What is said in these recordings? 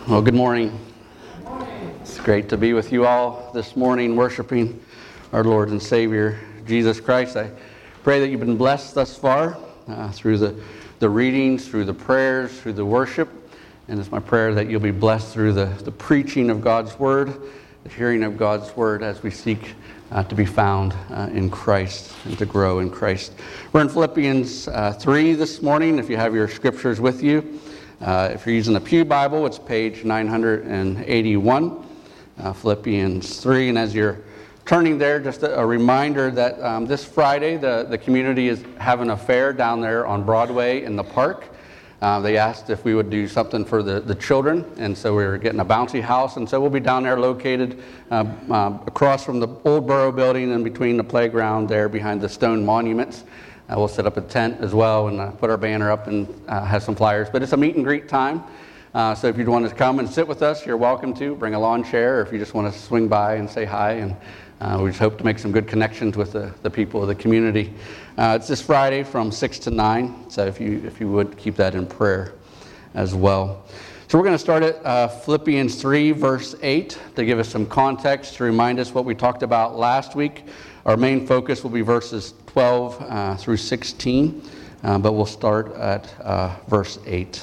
Well, good morning. It's great to be with you all this morning, worshiping our Lord and Savior, Jesus Christ. I pray that you've been blessed thus far through the readings, through the prayers, through the worship. And it's my prayer that you'll be blessed through the preaching of God's Word, the hearing of God's Word as we seek to be found in Christ and to grow in Christ. We're in Philippians 3 this morning, if you have your scriptures with you. If you're using the Pew Bible, it's page 981, Philippians 3. And as you're turning there, just a reminder that this Friday, the community is having a fair down there on Broadway in the park. They asked if we would do something for the children, and so we're getting a bouncy house. And so we'll be down there located across from the old borough building and between the playground there behind the stone monuments. We'll set up a tent as well and put our banner up and have some flyers. But it's a meet and greet time. So if you'd want to come and sit with us, you're welcome to. Bring a lawn chair, or if you just want to swing by and say hi. And we just hope to make some good connections with the people of the community. It's this Friday from 6 to 9. So if you would keep that in prayer as well. So we're going to start at Philippians 3, verse 8, to give us some context, to remind us what we talked about last week. Our main focus will be verses 12 through 16, but we'll start at verse 8.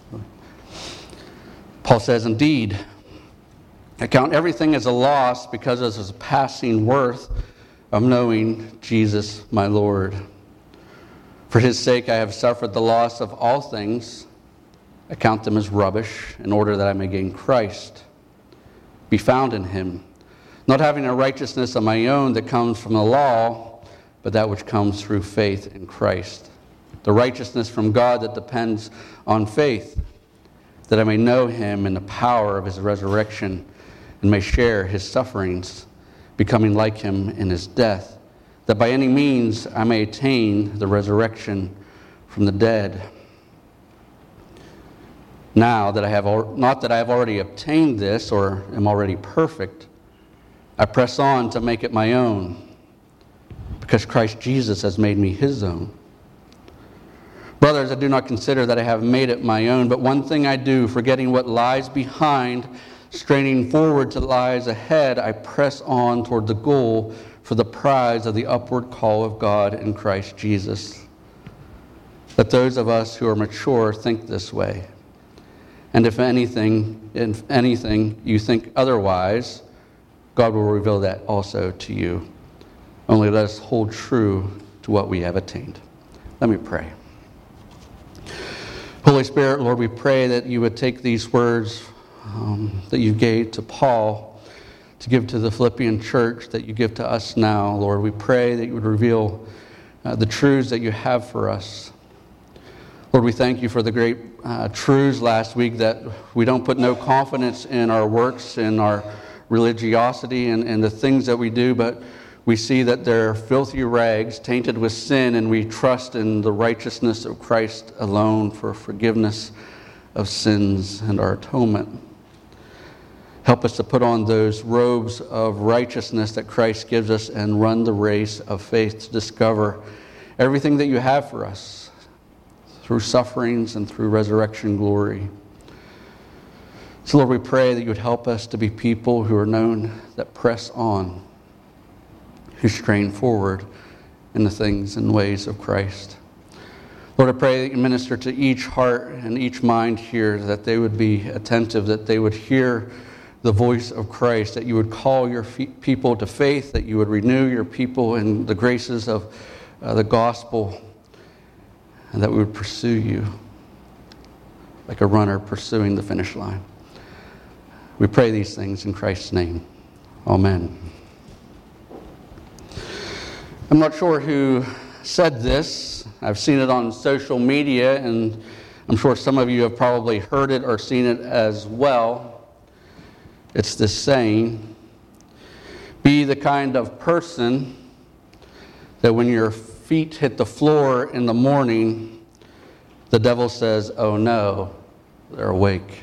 Paul says, "Indeed, I count everything as a loss because of the passing worth of knowing Jesus my Lord. For his sake I have suffered the loss of all things. I count them as rubbish in order that I may gain Christ, be found in him, not having a righteousness of my own that comes from the law, but that which comes through faith in Christ, the righteousness from God that depends on faith, that I may know him in the power of his resurrection and may share his sufferings, becoming like him in his death, that by any means I may attain the resurrection from the dead. Now that I have, not that I have already obtained this or am already perfect, I press on to make it my own, because Christ Jesus has made me his own. Brothers, I do not consider that I have made it my own, but one thing I do, forgetting what lies behind, straining forward to lies ahead, I press on toward the goal for the prize of the upward call of God in Christ Jesus. Let those of us who are mature think this way. And if anything you think otherwise, God will reveal that also to you. Only let us hold true to what we have attained." Let me pray. Holy Spirit, Lord, we pray that you would take these words that you gave to Paul to give to the Philippian church, that you give to us now. Lord, we pray that you would reveal the truths that you have for us. Lord, we thank you for the great truths last week, that we don't put no confidence in our works, in our religiosity, and the things that we do, but we see that they're filthy rags, tainted with sin, and we trust in the righteousness of Christ alone for forgiveness of sins and our atonement. Help us to put on those robes of righteousness that Christ gives us and run the race of faith to discover everything that you have for us through sufferings and through resurrection glory. So, Lord, we pray that you would help us to be people who are known that press on, who strain forward in the things and ways of Christ. Lord, I pray that you minister to each heart and each mind here, that they would be attentive, that they would hear the voice of Christ, that you would call your people to faith, that you would renew your people in the graces of the gospel, and that we would pursue you like a runner pursuing the finish line. We pray these things in Christ's name. Amen. I'm not sure who said this. I've seen it on social media, and I'm sure some of you have probably heard it or seen it as well. It's this saying, be the kind of person that when your feet hit the floor in the morning, the devil says, "Oh no, they're awake."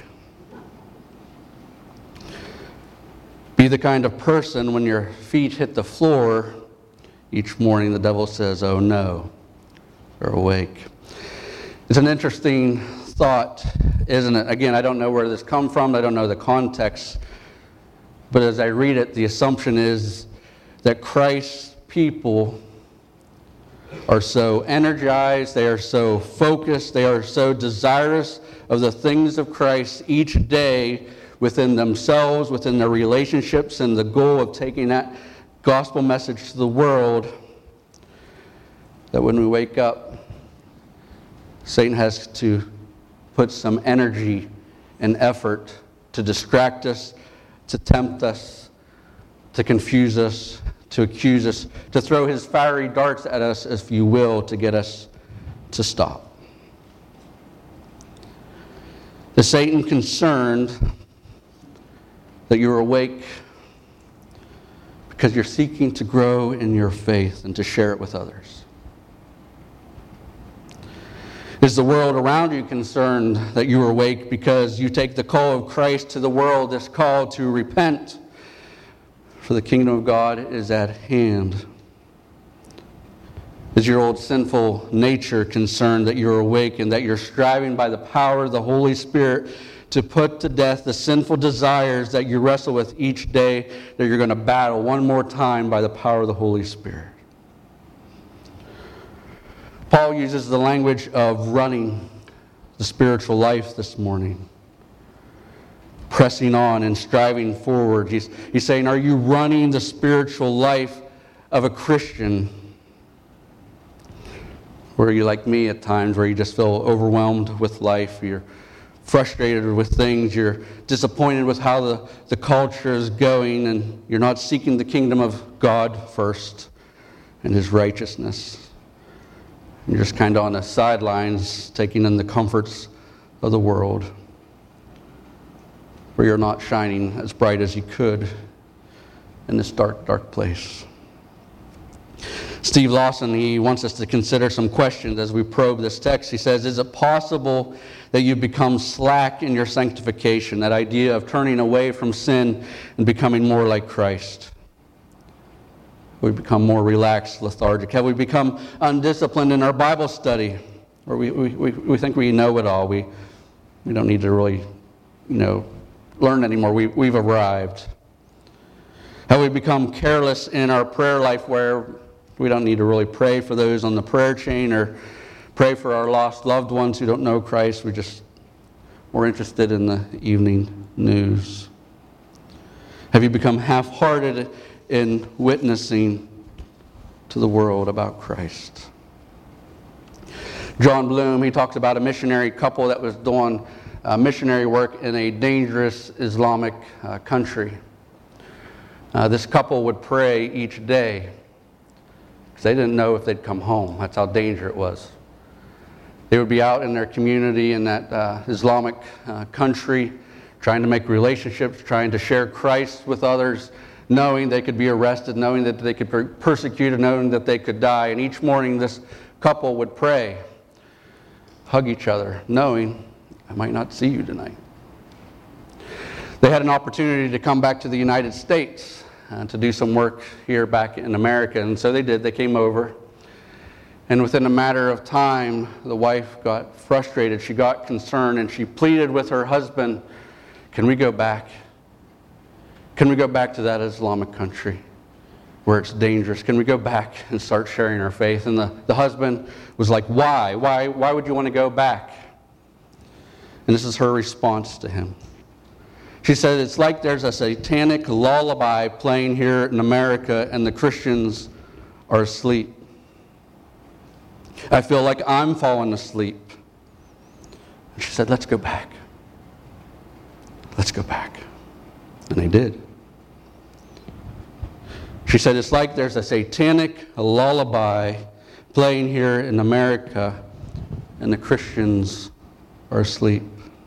Be the kind of person when your feet hit the floor each morning, the devil says, "Oh no, they're awake." It's an interesting thought, isn't it? Again, I don't know where this comes from. I don't know the context. But as I read it, the assumption is that Christ's people are so energized, they are so focused, they are so desirous of the things of Christ each day within themselves, within their relationships, and the goal of taking that gospel message to the world, that when we wake up, Satan has to put some energy and effort to distract us, to tempt us, to confuse us, to accuse us, to throw his fiery darts at us, if you will, to get us to stop. Is Satan concerned that you're awake because you're seeking to grow in your faith and to share it with others? Is the world around you concerned that you are awake because you take the call of Christ to the world, this call to repent, for the kingdom of God is at hand? Is your old sinful nature concerned that you're awake and that you're striving by the power of the Holy Spirit to put to death the sinful desires that you wrestle with each day, that you're going to battle one more time by the power of the Holy Spirit? Paul uses the language of running the spiritual life this morning. Pressing on and striving forward. He's saying, are you running the spiritual life of a Christian? Or are you like me at times where you just feel overwhelmed with life? You're frustrated with things. You're disappointed with how the culture is going, and you're not seeking the kingdom of God first and his righteousness. You're just kind of on the sidelines, taking in the comforts of the world, where you're not shining as bright as you could in this dark, dark place. Steve Lawson, he wants us to consider some questions as we probe this text. He says, is it possible that you become slack in your sanctification? That idea of turning away from sin and becoming more like Christ. We become more relaxed, lethargic. Have we become undisciplined in our Bible study? Or we think we know it all. We don't need to really, learn anymore. We've arrived. Have we become careless in our prayer life, where we don't need to really pray for those on the prayer chain or pray for our lost loved ones who don't know Christ? We're interested in the evening news. Have you become half-hearted in witnessing to the world about Christ? John Bloom, he talks about a missionary couple that was doing missionary work in a dangerous Islamic country. This couple would pray each day because they didn't know if they'd come home. That's how dangerous it was. They would be out in their community in that Islamic country, trying to make relationships, trying to share Christ with others, knowing they could be arrested, knowing that they could be persecuted, knowing that they could die. And each morning this couple would pray, hug each other, knowing, I might not see you tonight. They had an opportunity to come back to the United States to do some work here back in America, and so they did. They came over. And within a matter of time, the wife got frustrated. She got concerned, and she pleaded with her husband, can we go back? Can we go back to that Islamic country where it's dangerous? Can we go back and start sharing our faith? And the husband was like, why? Why would you want to go back? And this is her response to him. She said, it's like there's a satanic lullaby playing here in America and the Christians are asleep. I feel like I'm falling asleep. And she said, let's go back. Let's go back. And they did. She said, it's like there's a satanic lullaby playing here in America and the Christians are asleep.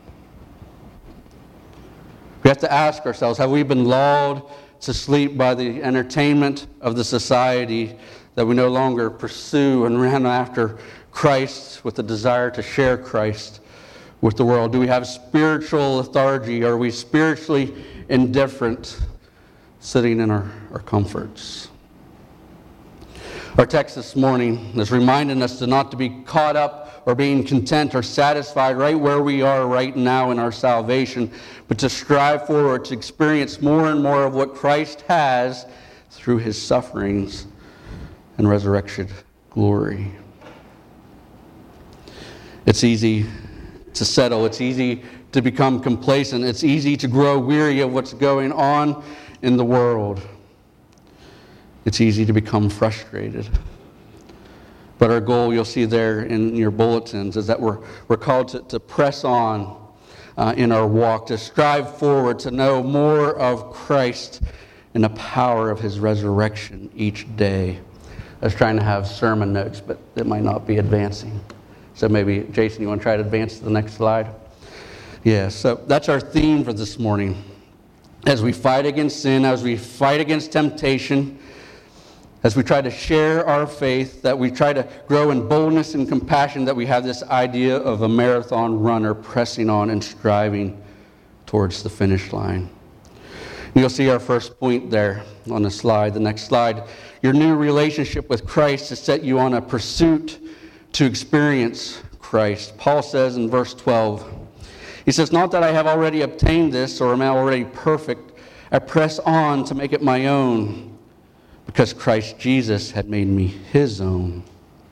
We have to ask ourselves, have we been lulled to sleep by the entertainment of the society, that we no longer pursue and run after Christ with the desire to share Christ with the world? Do we have spiritual lethargy? Are we spiritually indifferent, sitting in our comforts? Our text this morning is reminding us not to be caught up or being content or satisfied right where we are right now in our salvation, but to strive forward, to experience more and more of what Christ has through his sufferings and resurrection glory. It's easy to settle. It's easy to become complacent. It's easy to grow weary of what's going on in the world. It's easy to become frustrated. But our goal, you'll see there in your bulletins, is that we're called to press on in our walk, to strive forward, to know more of Christ and the power of his resurrection each day. I was trying to have sermon notes, but it might not be advancing. So maybe, Jason, you want to try to advance to the next slide? Yeah, so that's our theme for this morning. As we fight against sin, as we fight against temptation, as we try to share our faith, that we try to grow in boldness and compassion, that we have this idea of a marathon runner pressing on and striving towards the finish line. You'll see our first point there on the slide, the next slide. Your new relationship with Christ has set you on a pursuit to experience Christ. Paul says in verse 12, he says, "Not that I have already obtained this or am already perfect, I press on to make it my own, because Christ Jesus had made me his own."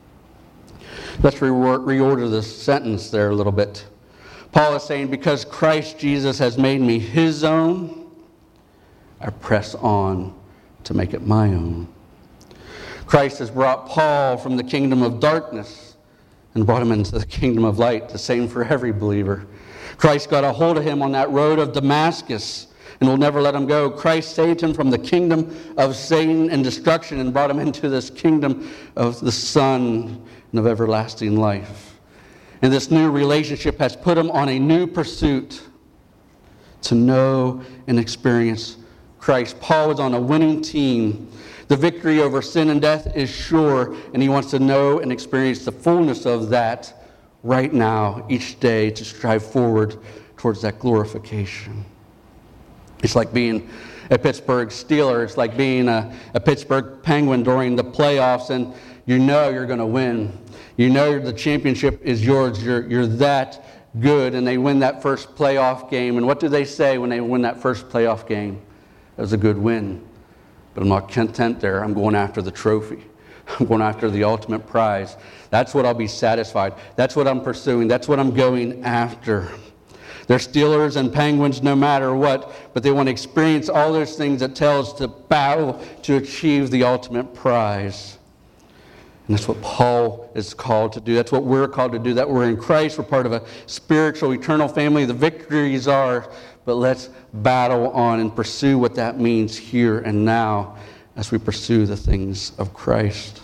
Let's reorder this sentence there a little bit. Paul is saying, because Christ Jesus has made me his own, I press on to make it my own. Christ has brought Paul from the kingdom of darkness and brought him into the kingdom of light. The same for every believer. Christ got a hold of him on that road of Damascus and will never let him go. Christ saved him from the kingdom of Satan and destruction and brought him into this kingdom of the Son and of everlasting life. And this new relationship has put him on a new pursuit to know and experience Christ. Paul was on a winning team. The victory over sin and death is sure, and he wants to know and experience the fullness of that right now, each day, to strive forward towards that glorification. It's like being a Pittsburgh Steeler. It's like being a Pittsburgh Penguin during the playoffs, and you know you're going to win. You know the championship is yours. You're that good, and they win that first playoff game. And what do they say when they win that first playoff game? It was a good win. But I'm not content there. I'm going after the trophy. I'm going after the ultimate prize. That's what I'll be satisfied. That's what I'm pursuing. That's what I'm going after. They're Steelers and Penguins no matter what, but they want to experience all those things that tell us to battle to achieve the ultimate prize. And that's what Paul is called to do. That's what we're called to do. That we're in Christ. We're part of a spiritual, eternal family. The victories are, but let's battle on and pursue what that means here and now as we pursue the things of Christ.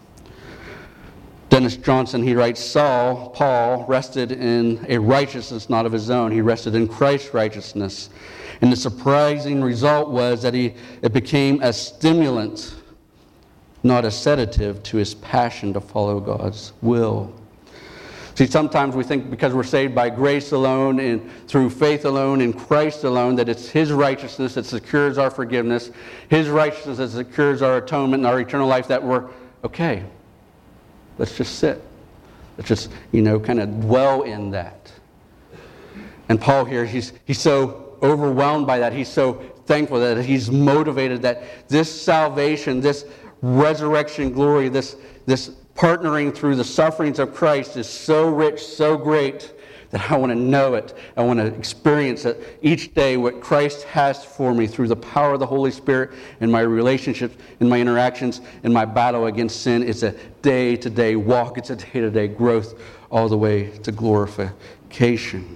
Dennis Johnson, he writes, Paul, rested in a righteousness not of his own. He rested in Christ's righteousness. And the surprising result was that it became a stimulant, not a sedative, to his passion to follow God's will. See, sometimes we think because we're saved by grace alone and through faith alone in Christ alone, that it's his righteousness that secures our forgiveness, his righteousness that secures our atonement and our eternal life, that we're okay. Let's just sit. Let's just, kind of dwell in that. And Paul here, he's so overwhelmed by that. He's so thankful that he's motivated that this salvation, this resurrection glory, this partnering through the sufferings of Christ is so rich, so great, that I want to know it. I want to experience it each day, what Christ has for me through the power of the Holy Spirit in my relationships, in my interactions, in my battle against sin. It's a day-to-day walk. It's a day-to-day growth all the way to glorification.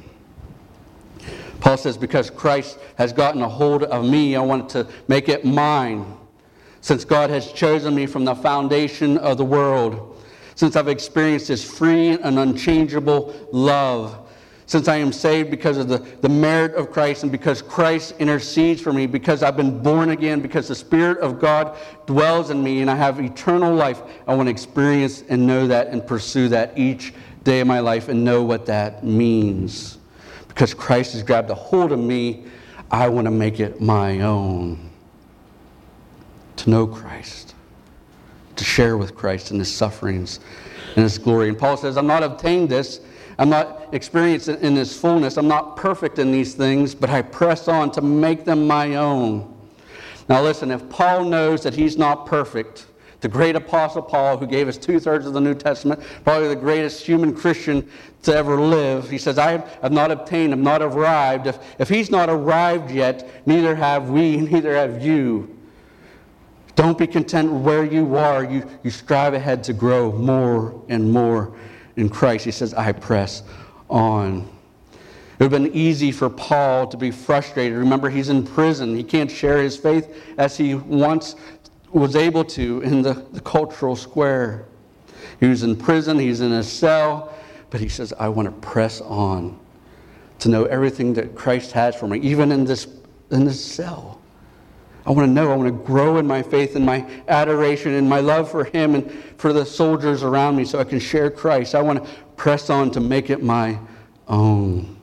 Paul says, because Christ has gotten a hold of me, I want to make it mine. Since God has chosen me from the foundation of the world, since I've experienced His free and unchangeable love, since I am saved because of the merit of Christ and because Christ intercedes for me, because I've been born again, because the Spirit of God dwells in me and I have eternal life, I want to experience and know that and pursue that each day of my life and know what that means. Because Christ has grabbed a hold of me, I want to make it my own. To know Christ, to share with Christ in his sufferings and his glory. And Paul says, I'm not obtained this. I'm not experienced in his fullness. I'm not perfect in these things, but I press on to make them my own. Now listen, if Paul knows that he's not perfect, the great apostle Paul, who gave us 2/3 of the New Testament, probably the greatest human Christian to ever live, he says, I have not obtained, I've not arrived. If he's not arrived yet, neither have we, neither have you. Don't be content where you are. You strive ahead to grow more and more in Christ. He says, I press on. It would have been easy for Paul to be frustrated. Remember, he's in prison. He can't share his faith as he once was able to in the cultural square. He was in prison. He's in a cell. But he says, I want to press on to know everything that Christ has for me, even in this cell. I want to know, I want to grow in my faith and my adoration and my love for him and for the soldiers around me so I can share Christ. I want to press on to make it my own.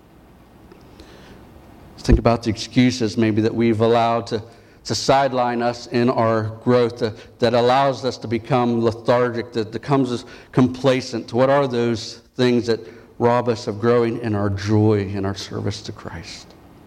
Think about the excuses maybe that we've allowed to sideline us in our growth, that allows us to become lethargic, that becomes us complacent. What are those things that rob us of growing in our joy in our service to Christ?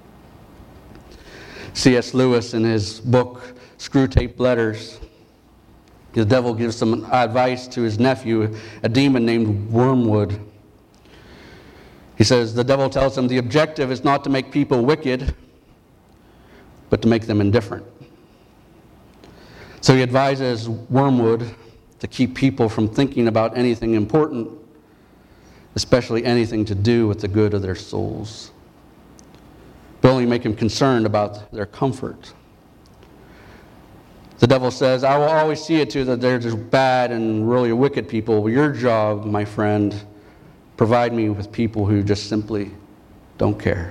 C.S. Lewis, in his book, Screwtape Letters, the devil gives some advice to his nephew, a demon named Wormwood. He says, the devil tells him the objective is not to make people wicked, but to make them indifferent. So he advises Wormwood to keep people from thinking about anything important, especially anything to do with the good of their souls. But only make them concerned about their comfort. The devil says, I will always see it to that there's bad and really wicked people. Well, your job, my friend, provide me with people who just simply don't care.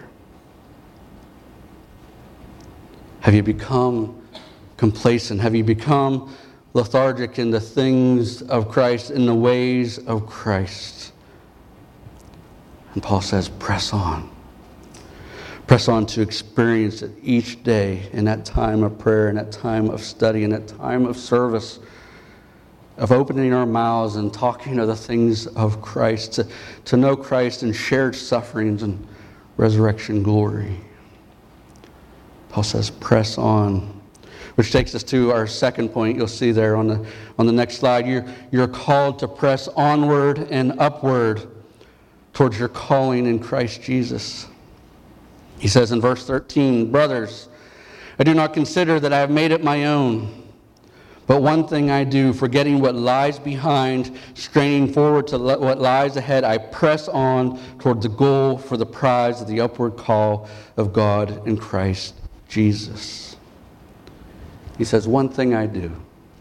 Have you become complacent? Have you become lethargic in the things of Christ, in the ways of Christ? And Paul says, press on. Press on to experience it each day in that time of prayer, in that time of study, in that time of service, of opening our mouths and talking of the things of Christ, to know Christ in shared sufferings and resurrection glory. Paul says, press on. Which takes us to our second point. You'll see there on the next slide. You're called to press onward and upward towards your calling in Christ Jesus. He says in verse 13, brothers, I do not consider that I have made it my own. But one thing I do, forgetting what lies behind, straining forward to what lies ahead, I press on toward the goal for the prize of the upward call of God in Christ Jesus. He says, one thing I do.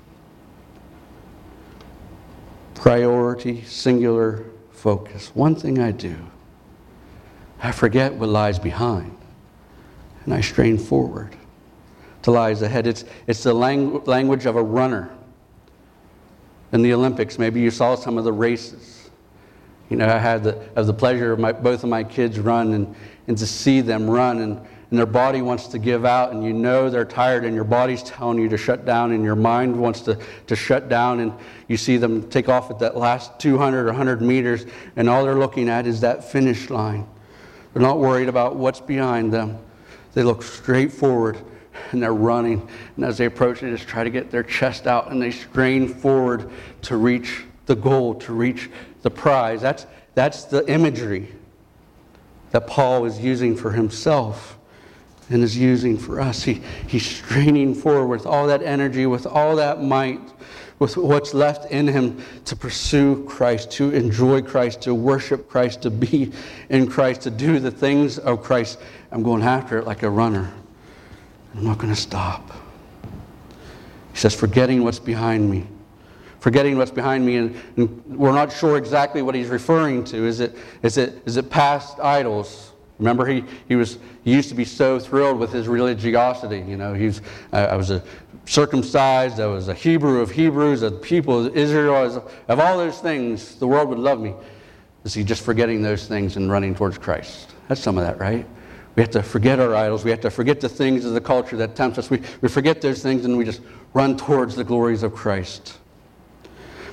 Priority, singular focus. One thing I do. I forget what lies behind, and I strain forward to lies ahead. It's the language of a runner. In the Olympics, maybe you saw some of the races. You know, I had the pleasure of both of my kids run, and to see them run, and their body wants to give out, and you know they're tired, and your body's telling you to shut down, and your mind wants to shut down, and you see them take off at that last 200 or 100 meters, and all they're looking at is that finish line. They're not worried about what's behind them. They look straight forward, and they're running. And as they approach, they just try to get their chest out, and they strain forward to reach the goal, to reach the prize. That's the imagery that Paul is using for himself and is using for us. He's straining forward with all that energy, with all that might, with what's left in him to pursue Christ, to enjoy Christ, to worship Christ, to be in Christ, to do the things of Christ. I'm going after it like a runner. I'm not going to stop. He says, forgetting what's behind me. Forgetting what's behind me, and we're not sure exactly what he's referring to. Is it past idols? Remember, he used to be so thrilled with his religiosity. You know, I was a circumcised, I was a Hebrew of Hebrews, a people of Israel, of all those things, the world would love me. Is he just forgetting those things and running towards Christ? That's some of that, right? We have to forget our idols. We have to forget the things of the culture that tempts us. We forget those things and we just run towards the glories of Christ.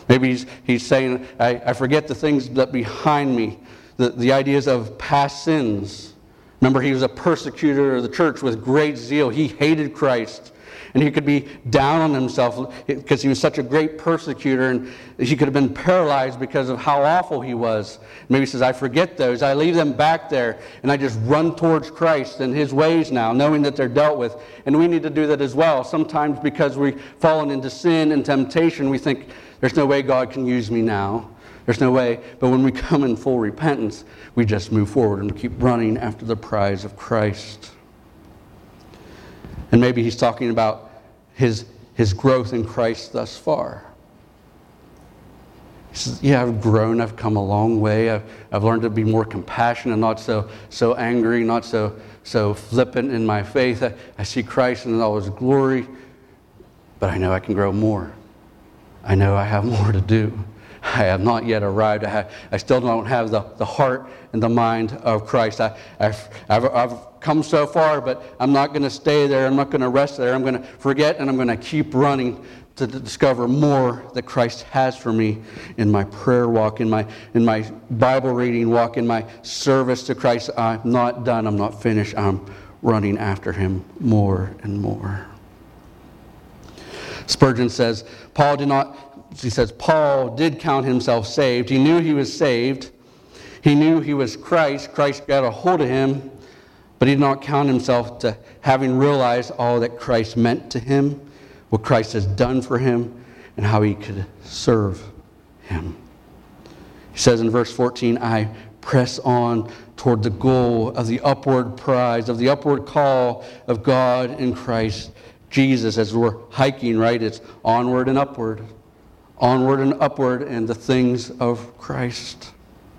Maybe he's saying, I forget the things that behind me, the ideas of past sins. Remember, he was a persecutor of the church with great zeal. He hated Christ. And he could be down on himself because he was such a great persecutor, and he could have been paralyzed because of how awful he was. Maybe he says, I forget those. I leave them back there, and I just run towards Christ and his ways now, knowing that they're dealt with. And we need to do that as well. Sometimes because we've fallen into sin and temptation, we think, there's no way God can use me now. There's no way. But when we come in full repentance, we just move forward and keep running after the prize of Christ. And maybe he's talking about his growth in Christ thus far. He says, yeah, I've grown. I've come a long way. I've learned to be more compassionate, not so angry, not so flippant in my faith. I see Christ in all his glory, but I know I can grow more. I know I have more to do. I have not yet arrived. I still don't have the heart and the mind of Christ. I've come so far, but I'm not going to stay there. I'm not going to rest there. I'm going to forget, and I'm going to keep running to discover more that Christ has for me in my prayer walk, in my Bible reading walk, in my service to Christ. I'm not done. I'm not finished. I'm running after him more and more. Spurgeon says, Paul did count himself saved. He knew he was saved. He knew he was Christ. Christ got a hold of him, but he did not count himself to having realized all that Christ meant to him, what Christ has done for him, and how he could serve him. He says in verse 14, I press on toward the goal of the upward prize, of the upward call of God in Christ Jesus. As we're hiking, right, it's onward and upward in the things of Christ.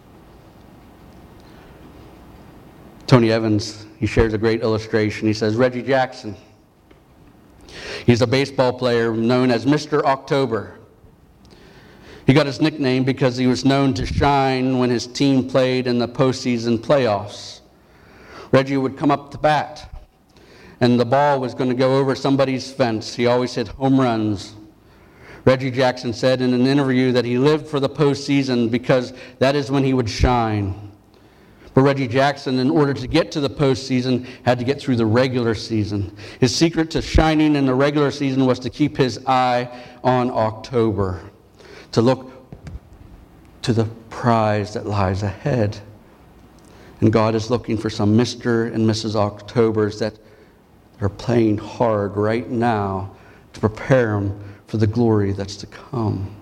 Tony Evans, he shares a great illustration. He says, Reggie Jackson, he's a baseball player known as Mr. October. He got his nickname because he was known to shine when his team played in the postseason playoffs. Reggie would come up to bat, and the ball was going to go over somebody's fence. He always hit home runs. Reggie Jackson said in an interview that he lived for the postseason because that is when he would shine. But Reggie Jackson, in order to get to the postseason, had to get through the regular season. His secret to shining in the regular season was to keep his eye on October, to look to the prize that lies ahead. And God is looking for some Mr. and Mrs. Octobers that are playing hard right now to prepare them for the glory that's to come.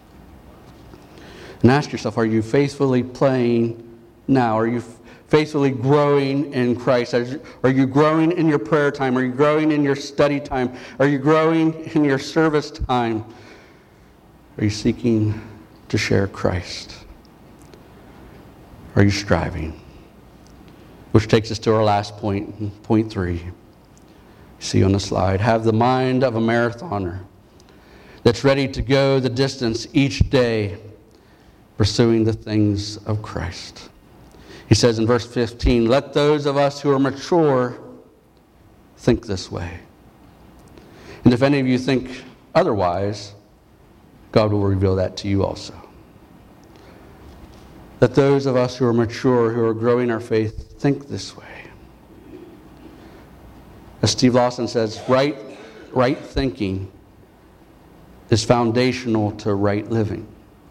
And ask yourself, are you faithfully playing now? Are you faithfully growing in Christ? Are you growing in your prayer time? Are you growing in your study time? Are you growing in your service time? Are you seeking to share Christ? Are you striving? Which takes us to our last point, point 3. You see on the slide, have the mind of a marathoner that's ready to go the distance each day, pursuing the things of Christ. He says in verse 15, let those of us who are mature think this way. And if any of you think otherwise, God will reveal that to you also. Let those of us who are mature, who are growing our faith, think this way. As Steve Lawson says, right thinking is foundational to right living.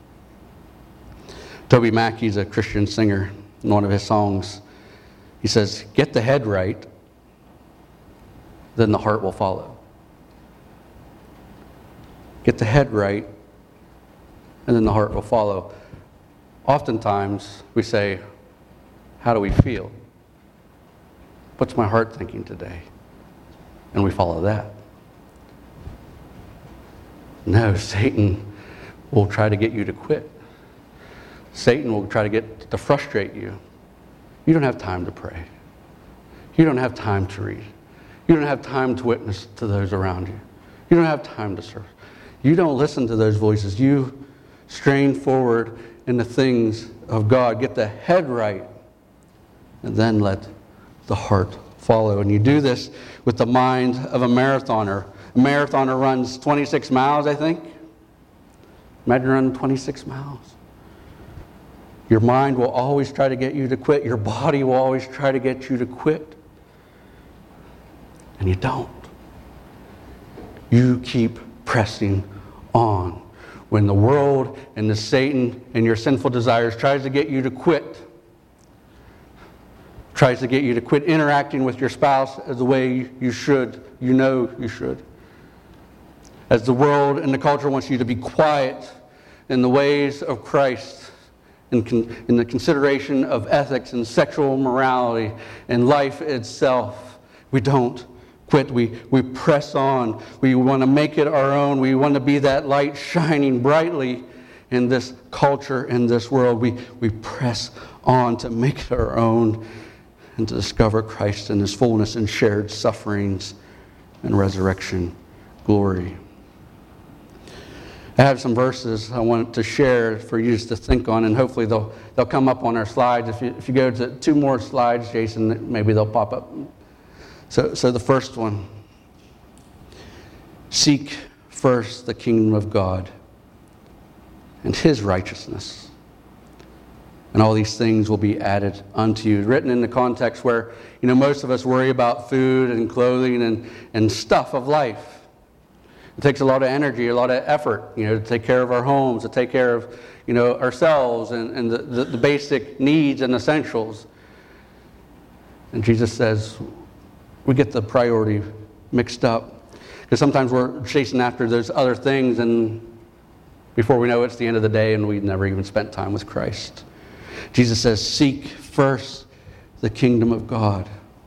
Toby Mackey's a Christian singer. In one of his songs, he says, get the head right, then the heart will follow. Get the head right, and then the heart will follow. Oftentimes, we say, how do we feel? What's my heart thinking today? And we follow that. No, Satan will try to get you to quit. Satan will try to frustrate you. You don't have time to pray. You don't have time to read. You don't have time to witness to those around you. You don't have time to serve. You don't listen to those voices. You strain forward in the things of God. Get the head right, and then let the heart follow. And you do this with the mind of a marathoner. A marathoner runs 26 miles, I think. Imagine running 26 miles. Your mind will always try to get you to quit. Your body will always try to get you to quit. And you don't. You keep pressing on. When the world and the Satan and your sinful desires tries to get you to quit, tries to get you to quit interacting with your spouse as the way you should, you know you should. As the world and the culture wants you to be quiet in the ways of Christ, in the consideration of ethics and sexual morality and life itself, we don't quit. We press on. We want to make it our own. We want to be that light shining brightly in this culture, in this world. We press on to make it our own and to discover Christ in His fullness and shared sufferings and resurrection glory. I have some verses I want to share for you to think on, and hopefully they'll come up on our slides. If you go to 2 more slides, Jason, maybe they'll pop up. So the first one, seek first the kingdom of God and His righteousness, and all these things will be added unto you. Written in the context where, most of us worry about food and clothing and stuff of life. It takes a lot of energy, a lot of effort, to take care of our homes, to take care of, ourselves and the basic needs and essentials. And Jesus says, we get the priority mixed up. Because sometimes we're chasing after those other things, and before we know it, it's the end of the day and we've never even spent time with Christ. Jesus says, seek first the kingdom of God,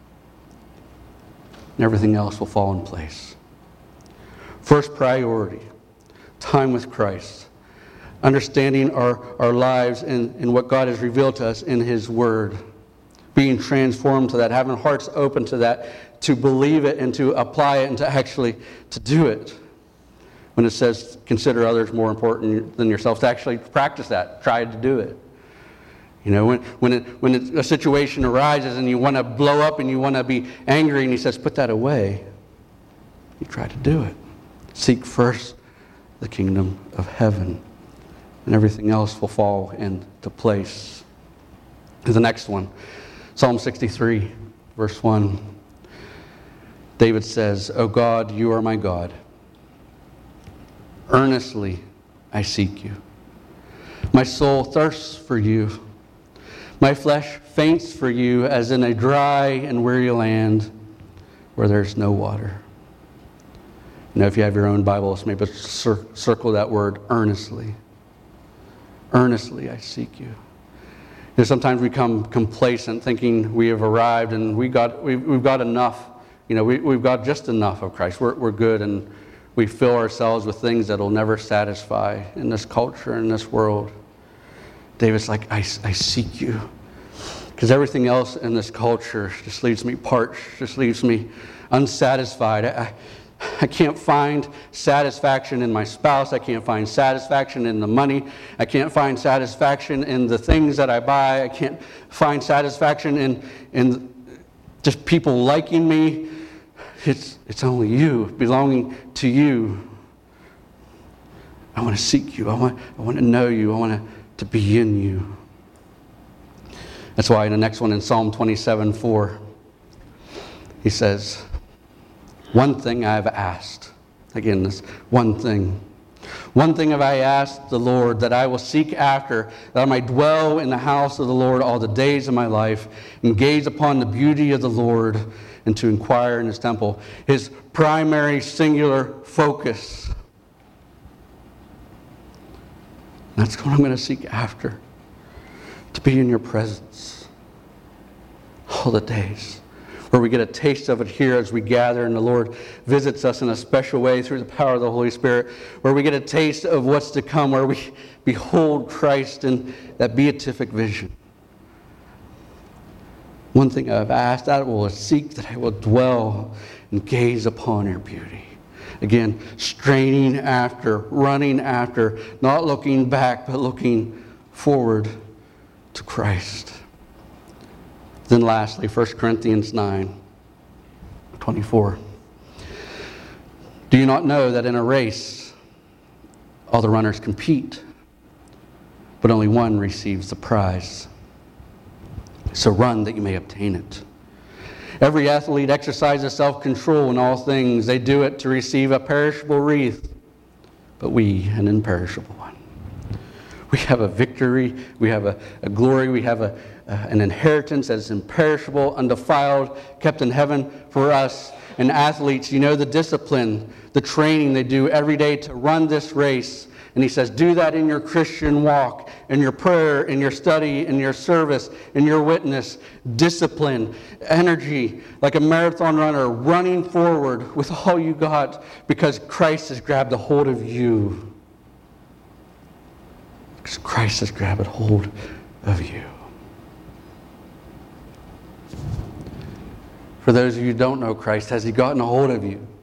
and everything else will fall in place. First priority, time with Christ. Understanding our lives and what God has revealed to us in His Word. Being transformed to that, having hearts open to that, to believe it and to apply it and to actually to do it. When it says consider others more important than yourself, to actually practice that, try to do it. When a situation arises and you want to blow up and you want to be angry, and He says, put that away. You try to do it. Seek first the kingdom of heaven, and everything else will fall into place. The next one, Psalm 63, verse 1. David says, O God, you are my God. Earnestly I seek you. My soul thirsts for you. My flesh faints for you as in a dry and weary land where there's no water. If you have your own Bibles, maybe circle that word earnestly. Earnestly I seek you. Sometimes we become complacent, thinking we have arrived and we've got enough. We've got just enough of Christ. We're good, and we fill ourselves with things that will never satisfy in this culture, in this world. David's like, I seek you. Because everything else in this culture just leaves me parched, just leaves me unsatisfied. I can't find satisfaction in my spouse. I can't find satisfaction in the money. I can't find satisfaction in the things that I buy. I can't find satisfaction in just people liking me. It's only you, belonging to you. I want to seek you. I want to know you. I want to be in you. That's why in the next one, in Psalm 27:4, he says, one thing I have asked. Again, this one thing. One thing have I asked the Lord, that I will seek after, that I might dwell in the house of the Lord all the days of my life, and gaze upon the beauty of the Lord, and to inquire in His temple. His primary singular focus. That's what I'm going to seek after. To be in your presence all the days. Where we get a taste of it here as we gather and the Lord visits us in a special way through the power of the Holy Spirit. Where we get a taste of what's to come, where we behold Christ in that beatific vision. One thing I've asked, I will seek, that I will dwell and gaze upon your beauty. Again, straining after, running after, not looking back, but looking forward to Christ. Then lastly, 1 Corinthians 9:24. Do you not know that in a race All the runners compete, but only one receives the prize. So run that you may obtain it. Every athlete exercises self-control in all things. They do it to receive a perishable wreath, but we an imperishable one. We have a victory, we have a glory, we have an inheritance that is imperishable, undefiled, kept in heaven for us. And athletes, you know the discipline, the training they do every day to run this race. And he says, do that in your Christian walk, in your prayer, in your study, in your service, in your witness. Discipline, energy, like a marathon runner running forward with all you got because Christ has grabbed a hold of you. Because Christ has grabbed a hold of you. For those of you who don't know Christ, has He gotten a hold of you?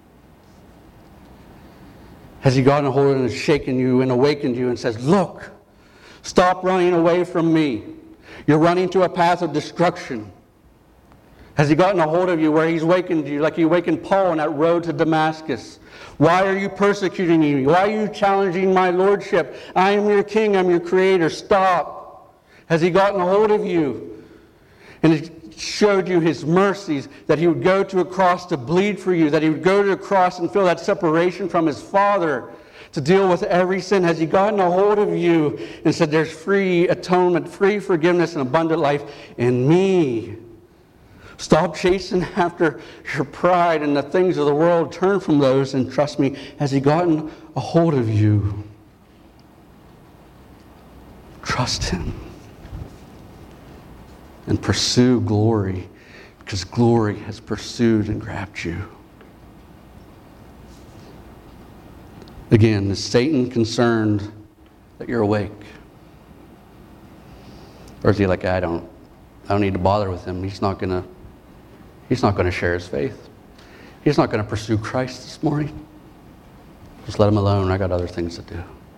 Has He gotten a hold and shaken you and awakened you and says, look, stop running away from me. You're running to a path of destruction. Has He gotten a hold of you where He's awakened you like He awakened Paul on that road to Damascus? Why are you persecuting me? Why are you challenging my lordship? I am your king. I'm your creator. Stop. Has He gotten a hold of you? And He showed you His mercies, that He would go to a cross to bleed for you, that He would go to a cross and feel that separation from His Father to deal with every sin. Has He gotten a hold of you and said there's free atonement, free forgiveness, and abundant life in me? Stop chasing after your pride and the things of the world. Turn from those and trust me. Has He gotten a hold of you? Trust Him. And pursue glory, because glory has pursued and grabbed you. Again, is Satan concerned that you're awake? Or is he like, I don't need to bother with him. He's not going to share his faith. He's not going to pursue Christ this morning. Just let him alone. I got other things to do.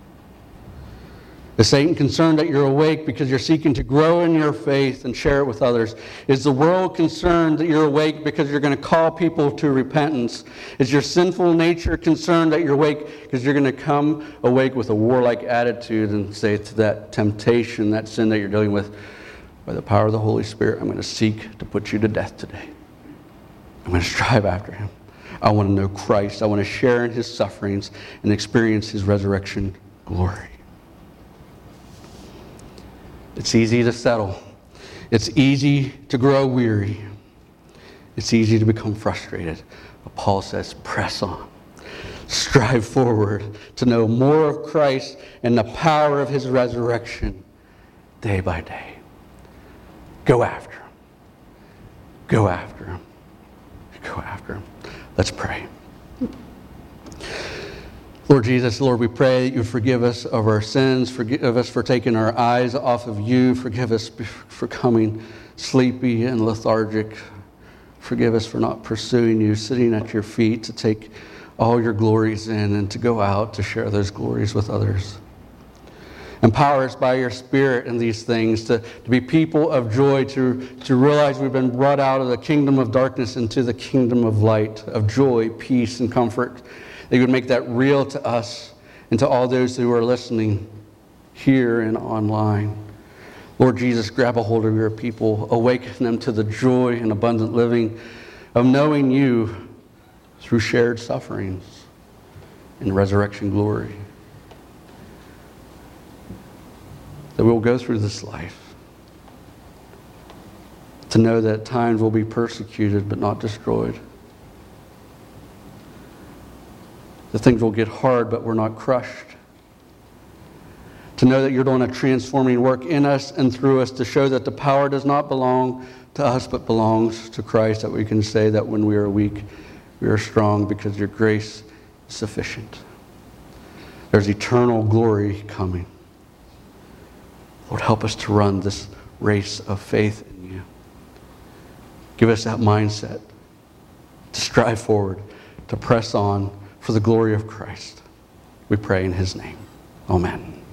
Is Satan concerned that you're awake because you're seeking to grow in your faith and share it with others? Is the world concerned that you're awake because you're going to call people to repentance? Is your sinful nature concerned that you're awake because you're going to come awake with a warlike attitude and say to that temptation, that sin that you're dealing with, by the power of the Holy Spirit, I'm going to seek to put you to death today. I'm going to strive after Him. I want to know Christ. I want to share in His sufferings and experience His resurrection glory. It's easy to settle. It's easy to grow weary. It's easy to become frustrated. But Paul says, press on. Strive forward to know more of Christ and the power of His resurrection day by day. Go after Him. Go after Him. Go after Him. Let's pray. Lord Jesus, Lord, we pray that You forgive us of our sins. Forgive us for taking our eyes off of You. Forgive us for coming sleepy and lethargic. Forgive us for not pursuing You, sitting at Your feet to take all Your glories in and to go out to share those glories with others. Empower us by Your Spirit in these things to be people of joy, to realize we've been brought out of the kingdom of darkness into the kingdom of light, of joy, peace, and comfort. That You would make that real to us and to all those who are listening here and online. Lord Jesus, grab a hold of Your people. Awaken them to the joy and abundant living of knowing You through shared sufferings and resurrection glory. That we'll go through this life to know that at times we'll be persecuted but not destroyed. That things will get hard, but we're not crushed. To know that You're doing a transforming work in us and through us to show that the power does not belong to us, but belongs to Christ. That we can say that when we are weak, we are strong because Your grace is sufficient. There's eternal glory coming. Lord, help us to run this race of faith in You. Give us that mindset to strive forward, to press on, for the glory of Christ. We pray in His name. Amen.